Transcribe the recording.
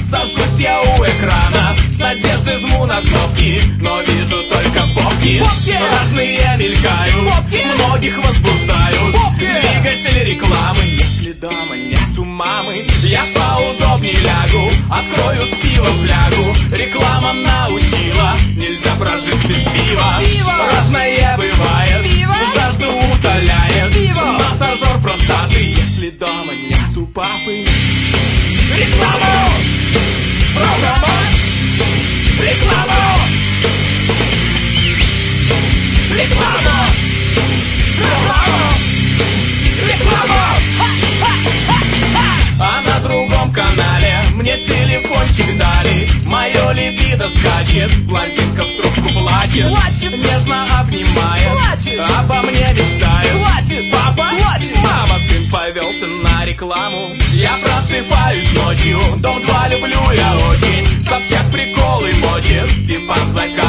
Сажусь я у экрана, с надеждой жму на кнопки, но вижу только попки. Разные мелькают, многих возбуждают двигатели рекламы. Если дома нету мамы, я поудобнее лягу, открою с пива флягу. Реклама научила, нельзя прожить без пива. Разное бывает, жажду утоляет массажер простаты, если дома нету папы. Рекламу! Программа! Рекламу! Рекламу! Программу! Рекламу! А на другом канале мне телефончик дали. Мое либидо скачет, блондинка в трубку плачет, нежно обнимает, обо мне мечтает. Папа, мама, сын повелся на рекламу. Я просыпаюсь ночью, Дом 2 люблю я очень. Собчак приколы мочит, Степан закат